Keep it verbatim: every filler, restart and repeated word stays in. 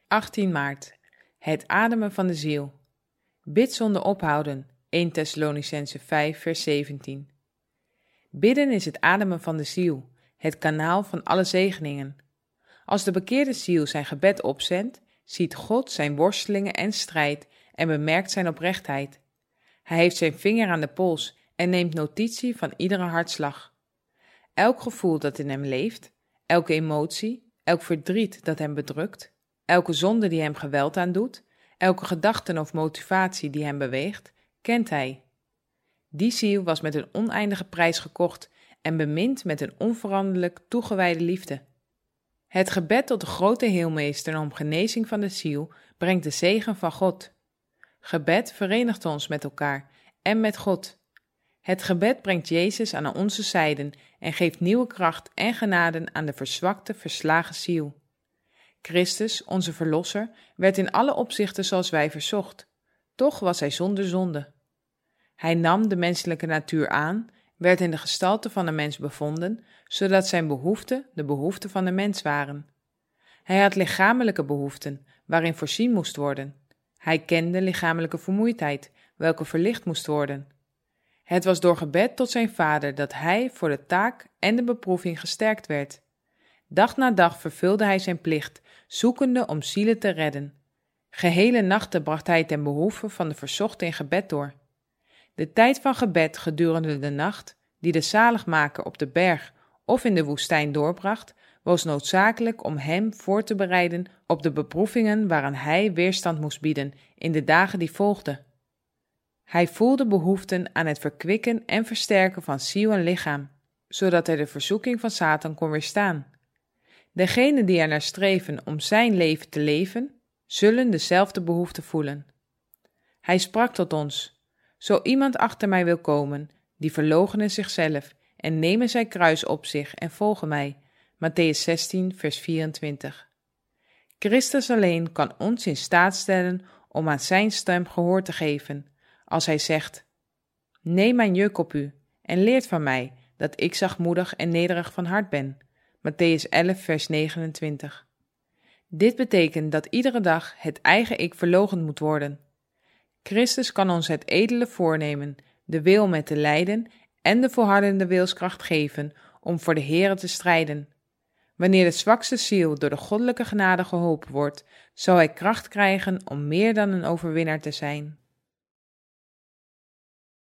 achttien maart. Het ademen van de ziel. Bid zonder ophouden. eerste Thessalonicenzen vijf vers zeventien. Bidden is het ademen van de ziel, het kanaal van alle zegeningen. Als de bekeerde ziel zijn gebed opzendt, ziet God zijn worstelingen en strijd en bemerkt zijn oprechtheid. Hij heeft zijn vinger aan de pols en neemt notitie van iedere hartslag. Elk gevoel dat in hem leeft, elke emotie, elk verdriet dat hem bedrukt, elke zonde die hem geweld aandoet, elke gedachte of motivatie die hem beweegt, kent hij. Die ziel was met een oneindige prijs gekocht en bemint met een onveranderlijk toegewijde liefde. Het gebed tot de grote heelmeester om genezing van de ziel brengt de zegen van God. Gebed verenigt ons met elkaar en met God. Het gebed brengt Jezus aan onze zijden en geeft nieuwe kracht en genade aan de verzwakte, verslagen ziel. Christus, onze Verlosser, werd in alle opzichten zoals wij verzocht. Toch was hij zonder zonde. Hij nam de menselijke natuur aan, werd in de gestalte van een mens bevonden, zodat zijn behoeften de behoeften van de mens waren. Hij had lichamelijke behoeften, waarin voorzien moest worden. Hij kende lichamelijke vermoeidheid, welke verlicht moest worden. Het was door gebed tot zijn Vader dat hij voor de taak en de beproeving gesterkt werd. Dag na dag vervulde hij zijn plicht, zoekende om zielen te redden. Gehele nachten bracht hij ten behoeve van de verzochten in gebed door. De tijd van gebed gedurende de nacht, die de zaligmaker op de berg of in de woestijn doorbracht, was noodzakelijk om hem voor te bereiden op de beproevingen waaraan hij weerstand moest bieden in de dagen die volgden. Hij voelde behoeften aan het verkwikken en versterken van ziel en lichaam, zodat hij de verzoeking van Satan kon weerstaan. Degenen die er naar streven om zijn leven te leven, zullen dezelfde behoefte voelen. Hij sprak tot ons: zo iemand achter mij wil komen, die verloochene zichzelf en nemen zijn kruis op zich en volgen mij. Mattheüs zestien vers vierentwintig. Christus alleen kan ons in staat stellen om aan zijn stem gehoor te geven, als hij zegt: neem mijn juk op u en leert van mij, dat ik zachtmoedig en nederig van hart ben. Mattheüs elf vers negenentwintig. Dit betekent dat iedere dag het eigen ik verloochend moet worden. Christus kan ons het edele voornemen, de wil met te lijden en de volhardende wilskracht geven om voor de Heere te strijden. Wanneer de zwakste ziel door de goddelijke genade geholpen wordt, zal hij kracht krijgen om meer dan een overwinnaar te zijn.